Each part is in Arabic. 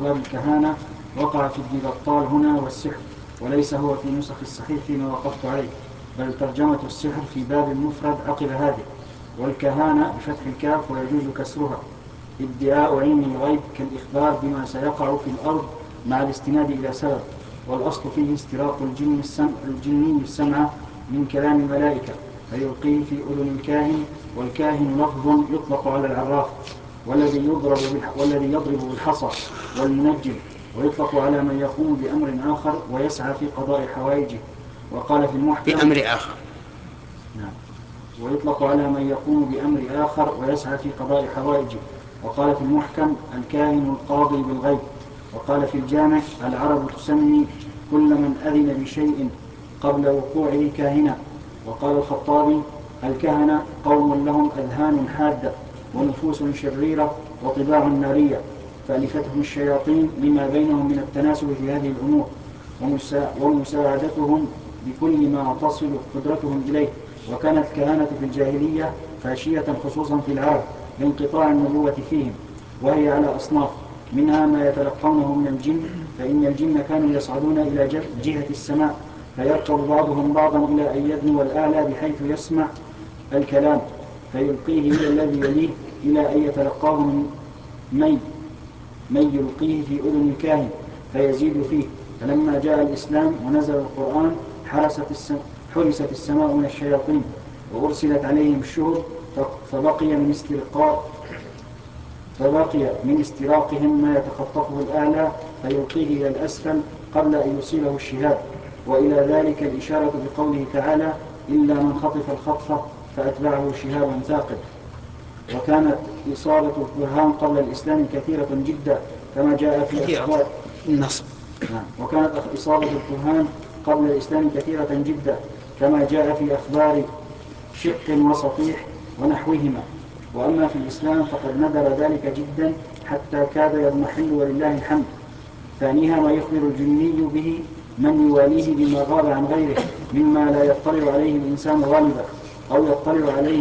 باب الكهانة وقع في الديبطال هنا والسحر، وليس هو في نسخ الصحيح فيما وقفت عليه، بل ترجمة السحر في باب المفرد عقب هذه. والكهانة بفتح الكاف ويجوز كسرها، ادعاء علم الغيب كالإخبار بما سيقع في الأرض مع الاستناد إلى سبب، والأصل فيه استراق الجني السمع من كلام الملائكة فيلقيه في أذن الكاهن. والكاهن لفظ يطلق على العراف والذي يضرب بالحصى والمنجم، ويطلق على من يقوم بأمر آخر ويسعى في قضاء حوائجه. وقال في المحكم بأمر آخر. نعم. ويطلق على من يقوم بأمر آخر ويسعى في قضاء حوائجه. وقال في المحكم الكاهن القاضي بالغيب. وقال في الجامع العرب تسمي كل من أذن بشيء قبل وقوعه كاهنا. وقال الخطابي الكهنة قوم لهم أذهان حادة ونفوس شريرة وطباع نارية، فألفتهم الشياطين لما بينهم من التناسب في هذه الأمور ومساعدتهم بكل ما تصل قدرتهم إليه. وكانت الكهانة في الجاهلية فاشية خصوصا في العرب لانقطاع النبوة فيهم، وهي على أصناف، منها ما يتلقونه من الجن، فإن الجن كانوا يصعدون إلى جهة السماء فيركب بعضهم بعضا إلى أن يدنو الأعلى بحيث يسمع الكلام فيلقيه إلى الذي يليه إلى أن يتلقاه من يلقيه في أذن الكاهن فيزيد فيه. فلما جاء الإسلام ونزل القرآن حرست السماء من الشياطين وأرسلت عليهم الشهب، فبقي من استراقهم ما يتخطفه الأعلى فيلقيه إلى الأسفل قبل أن يصيبه الشهاب. وإلى ذلك الإشارة بقوله تعالى إلا من خطف الخطفة فأتبعه شهاب ثاقب. وكانت إصابة الكهان قبل الإسلام كثيرة جدا كما جاء في أخبار النصب. وكانت إصابة الكهان قبل الإسلام كثيرة جدا كما جاء في أخبار شق وسطيح ونحوهما. وأما في الإسلام فقد ندر ذلك جدا حتى كاد يضمحل ولله الحمد. ثانيها ما يخبر الجني به من يواليه بما غاب عن غيره مما لا يطلع عليه الإنسان غالبا أو يطلع عليه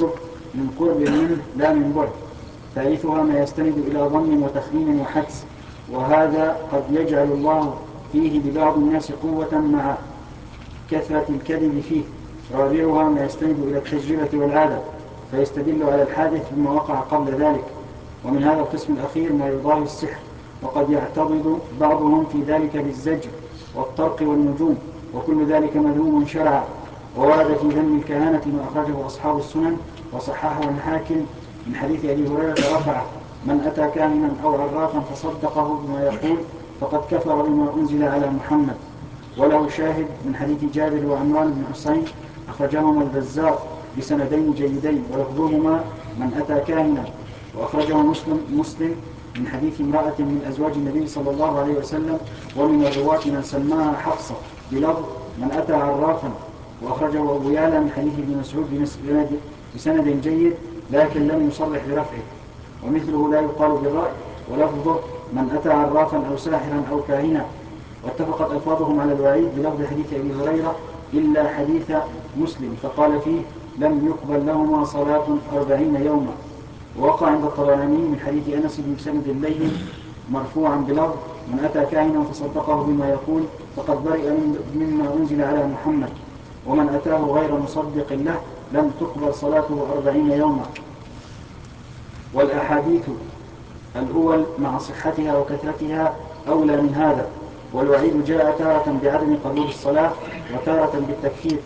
من قرب منه لا من بعد. ثالثها ما يستند إلى ظن وتخمين وحدس، وهذا قد يجعل الله فيه لبعض الناس قوة مع كثرة الكذب فيه. رابعها ما يستند إلى التجربة والعادة فيستدل على الحادث بما وقع قبل ذلك. ومن هذا القسم الأخير ما يضاهي السحر، وقد يعتضد بعضهم في ذلك بالزجر والطرق والنجوم، وكل ذلك مذموم شرعا. وورد في ذم الكهانة ما أخرجه أصحاب السنن وصححه الحاكم من حديث أبي هريرة رفعه: من أتى كاهنا أو عرافا فصدقه بما يقول فقد كفر بما أنزل على محمد. وله شاهد من حديث جابر وعمران بن حسين أخرجهما البزار بسندين جيدين ولفظهما من أتى كاهنا. وأخرجه مسلم من حديث امرأة من أزواج النبي صلى الله عليه وسلم ومن الرواة من سماها حفصة بلفظ من أتى عرافا. وأخرجه أبو يعلى من حديث ابن مسعود بسند جيد لكن لم يصرح برفعه، ومثله لا يقال بالرأي، ولفظه من أتى عرافا أو ساحرا أو كاهنا. واتفقت ألفاظهم على الوعيد بلفظ حديث أبي هريرة إلا حديث مسلم فقال فيه لم يقبل لهما صلاة 40 يوما. ووقع عند الطبراني من حديث أنس بن سند الليل مرفوعا بلفظ من أتى كاهنا فصدقه بما يقول فقد برئ مما أنزل على محمد، ومن أتاه غير مصدق له لم تقبل صلاته 40 يوما. والأحاديث الأول مع صحتها وكثرتها أولى من هذا. والوعيد جاء تارة بعدم قبول الصلاة وتارة بالتكفير،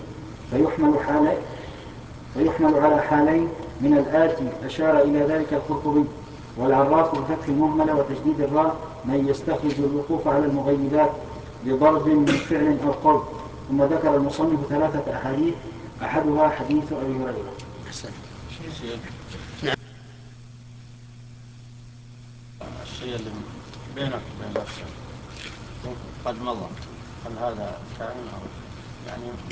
فيحمل على حالين من الآتي أشار إلى ذلك القرطبي. والعراف بفتح المهملة وتشديد الراء من يستخرج الوقوف على المغيبات بضرب من فعل أو قول. ثم ذكر المصنف 3 أحاديث أحدها حديث أبي هريرة. الشيء اللي بينك وبين نفسك قد مضى، هل هذا كائن أو يعني